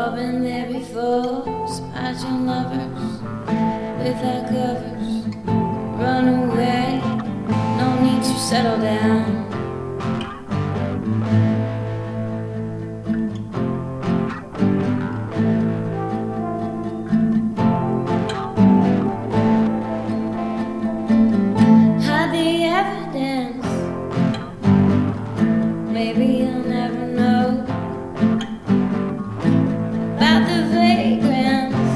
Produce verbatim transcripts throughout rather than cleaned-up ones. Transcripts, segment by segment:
all been there before. Spot your lovers without covers. Run away, no need to settle down. Hide the evidence, maybe you'll never know about the vagrants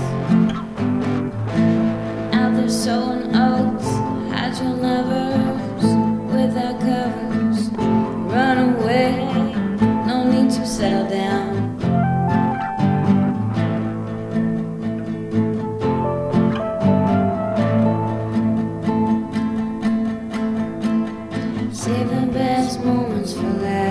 out there sowing oats. Hide your lovers without covers. Run away, no need to settle down. Save the best moments for last.